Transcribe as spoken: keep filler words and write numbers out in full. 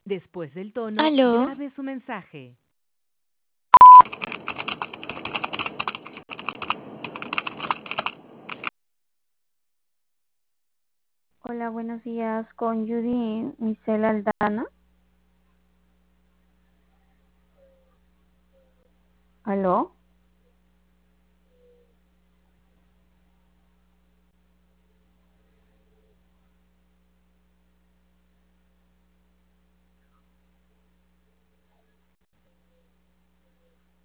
Después del tono, ¿Aló? grabe su mensaje. Hola, buenos días. Con Judy Michelle Aldana. ¿Aló?